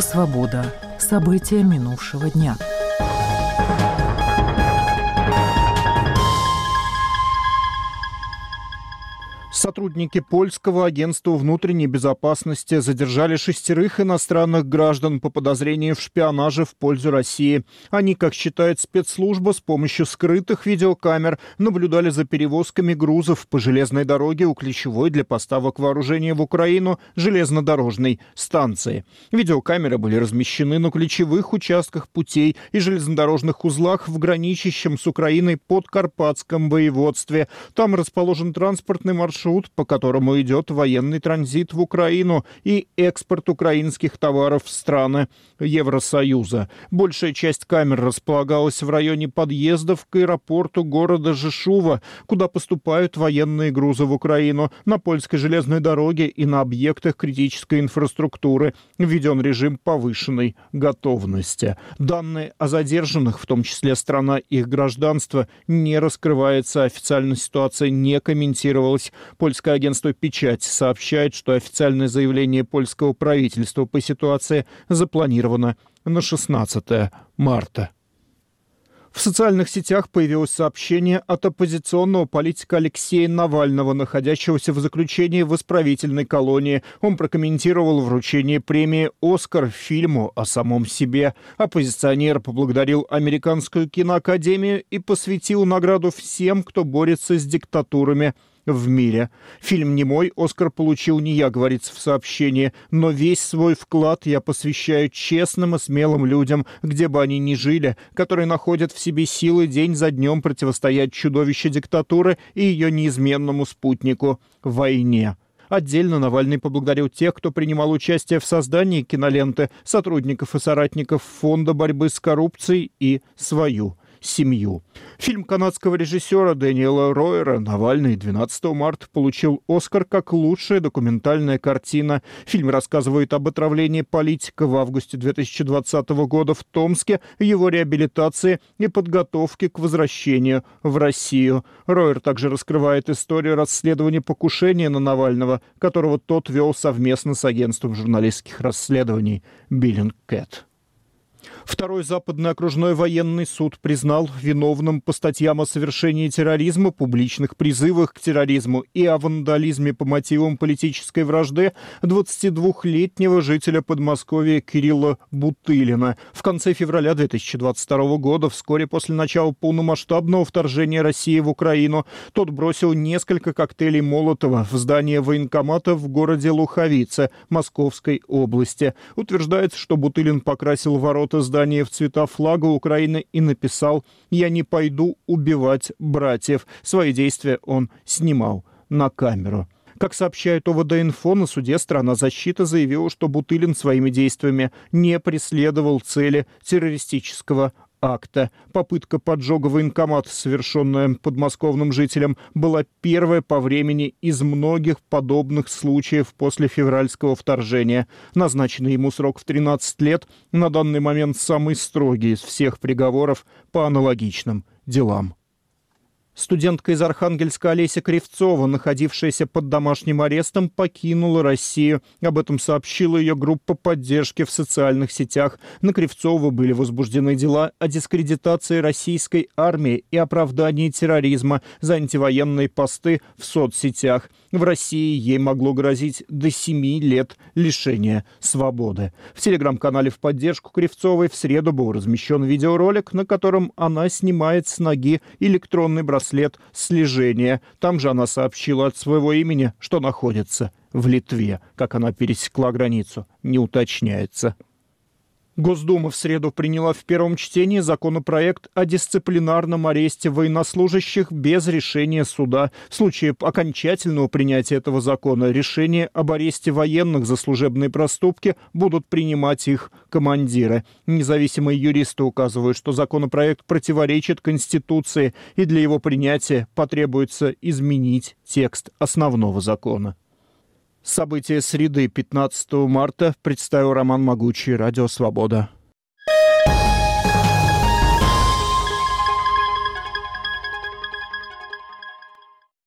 Радио «Свобода». События минувшего дня. Сотрудники польского агентства внутренней безопасности задержали 6 иностранных граждан по подозрению в шпионаже в пользу России. Они, как считает спецслужба, с помощью скрытых видеокамер наблюдали за перевозками грузов по железной дороге у ключевой для поставок вооружения в Украину железнодорожной станции. Видеокамеры были размещены на ключевых участках путей и железнодорожных узлах в граничащем с Украиной Подкарпатском воеводстве. Там расположен транспортный маршрут, по которому идет военный транзит в Украину и экспорт украинских товаров в страны Евросоюза. Большая часть камер располагалась в районе подъездов к аэропорту города Жешува, куда поступают военные грузы в Украину, на польской железной дороге и на объектах критической инфраструктуры. Введен режим повышенной готовности. Данные о задержанных, в том числе страна их гражданства, не раскрывается. Официально ситуация не комментировалась. Польское агентство «Печать» сообщает, что официальное заявление польского правительства по ситуации запланировано на 16 марта. В социальных сетях появилось сообщение от оппозиционного политика Алексея Навального, находящегося в заключении в исправительной колонии. Он прокомментировал вручение премии «Оскар» фильму о самом себе. Оппозиционер поблагодарил Американскую киноакадемию и посвятил награду всем, кто борется с диктатурами в мире. Фильм не мой, «Оскар» получил не я, говорится в сообщении, но весь свой вклад я посвящаю честным и смелым людям, где бы они ни жили, которые находят в себе силы день за днем противостоять чудовищу диктатуры и ее неизменному спутнику – войне. Отдельно Навальный поблагодарил тех, кто принимал участие в создании киноленты, сотрудников и соратников Фонда борьбы с коррупцией и свою семью. Фильм канадского режиссера Дэниела Ройера «Навальный» 12 марта получил «Оскар» как лучшая документальная картина. Фильм рассказывает об отравлении политика в августе 2020 года в Томске, его реабилитации и подготовке к возвращению в Россию. Ройер также раскрывает историю расследования покушения на Навального, которого тот вел совместно с агентством журналистских расследований Bellingcat. Второй западный окружной военный суд признал виновным по статьям о совершении терроризма, публичных призывах к терроризму и о вандализме по мотивам политической вражды 22-летнего жителя Подмосковья Кирилла Бутылина. В конце февраля 2022 года, вскоре после начала полномасштабного вторжения России в Украину, тот бросил несколько коктейлей Молотова в здание военкомата в городе Луховице Московской области. Утверждается, что Бутылин покрасил ворота здания в цвета флага Украины и написал «Я не пойду убивать братьев». Свои действия он снимал на камеру. Как сообщает ОВД-инфо, на суде сторона защиты заявила, что Бутылин своими действиями не преследовал цели террористического акта. Попытка поджога военкомата, совершенная подмосковным жителем, была первая по времени из многих подобных случаев после февральского вторжения. Назначенный ему срок в 13 лет на данный момент самый строгий из всех приговоров по аналогичным делам. Студентка из Архангельска Олеся Кривцова, находившаяся под домашним арестом, покинула Россию. Об этом сообщила ее группа поддержки в социальных сетях. На Кривцову были возбуждены дела о дискредитации российской армии и оправдании терроризма за антивоенные посты в соцсетях. В России ей могло грозить до 7 лет лишения свободы. В телеграм-канале в поддержку Кривцовой в среду был размещен видеоролик, на котором она снимает с ноги электронный браслет слежения. Там же она сообщила от своего имени, что находится в Литве. Как она пересекла границу, не уточняется. Госдума в среду приняла в первом чтении законопроект о дисциплинарном аресте военнослужащих без решения суда. В случае окончательного принятия этого закона решение об аресте военных за служебные проступки будут принимать их командиры. Независимые юристы указывают, что законопроект противоречит Конституции, и для его принятия потребуется изменить текст основного закона. События среды 15 марта представил Роман Могучий, Радио «Свобода».